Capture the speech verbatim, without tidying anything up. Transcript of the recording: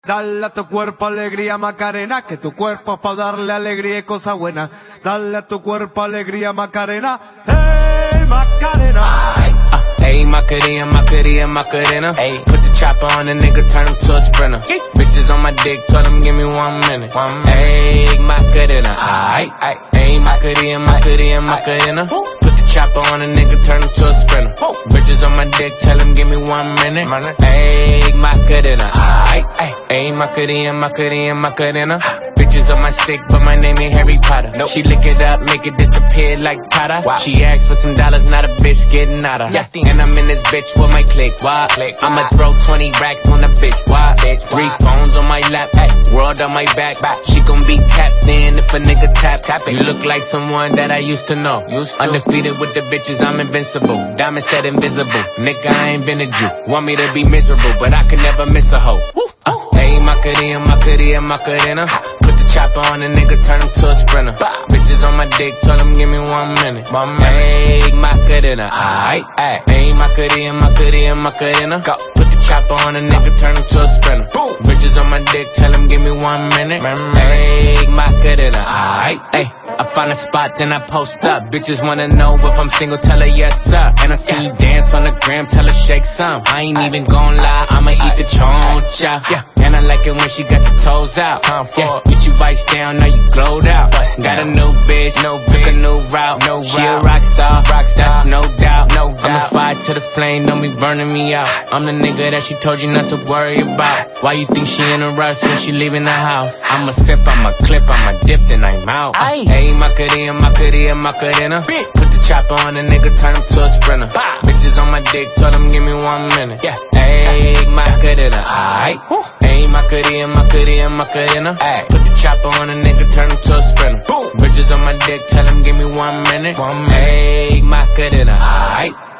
Dale a tu cuerpo alegría Macarena, que tu cuerpo es para darle alegría y cosa buena. Dale a tu cuerpo alegría Macarena, hey Macarena. Ayy, Macarena, Macarena, Macarena. Ayy, put the chopper on the nigga, turn him to a sprinter. Ayy. Bitches on my dick, tell them give me one minute. One minute. Ayy, Macarena, ayy, ayy. Ayy, Macarena, Macarena, Macarena. Put the chopper on a nigga, turn him to a sprinter. Bitches on my dick, tell him give me one minute. Ayy, Macarena, ayy, ayy. Ayy, Macarena, Macarena, Macarena. Bitches on my stick, but my name ain't Harry Potter. Nope. She lick it up, make it disappear like Tata. Wow. She asked for some dollars, not a bitch getting out of. Yeah. And I'm in this bitch for my click. Why? Click. I'ma throw twenty racks on the bitch. Why? Bitch. Three phones on my lap, ay. World on my back. back. She gon' be tapped in if a nigga tap. tap it. You look like someone that I used to know. Used to. Undefeated with the bitches, I'm invincible. Diamond said invisible. Nigga, I ain't been a Jew. Want me to be miserable, but I can never miss a hoe. Uh, ayy, Macarena, Macarena, Macarena. Put the chopper on a nigga, turn him to a sprinter. Bitches on my dick, tell him give me one minute. Ayy, Macarena, aight, aight. Ayy, Macarena, Macarena, Macarena. Put the chopper on a nigga, turn him to a sprinter. Bitches on my dick, tell him give me one minute. Ayy, Macarena, aight, ayy. I find a spot, then I post up. Bitches wanna know if I'm single, tell her yes, sir. And I see you dance on the gram, tell her shake some. I ain't even gon' lie, I'ma eat the choncha. Yeah. And I like it when she got the toes out. Yeah. Get you ice down, now you glowed out. Got a new bitch, no took a new route. No she a rock star, rock star, that's no doubt. No doubt. I'm a fire to the flame, don't be burning me out. I'm the nigga that she told you not to worry about. Why you think she in a rush when she leaving the house? I'ma sip, I'ma clip, I'ma dip, then I'm out. Ayy, Macarena, Macarena, Macarena. Put the chopper on a nigga, turn him to a sprinter. Bitches on my dick, told him give me one minute. Yeah. Ayy, Macarena, aight. Ayy, Macarena, Macarena, Macarena. Put the chopper on a nigga, turn him to a sprinter. Bitches on my dick, tell him give me one minute. Ayy, Macarena, aight.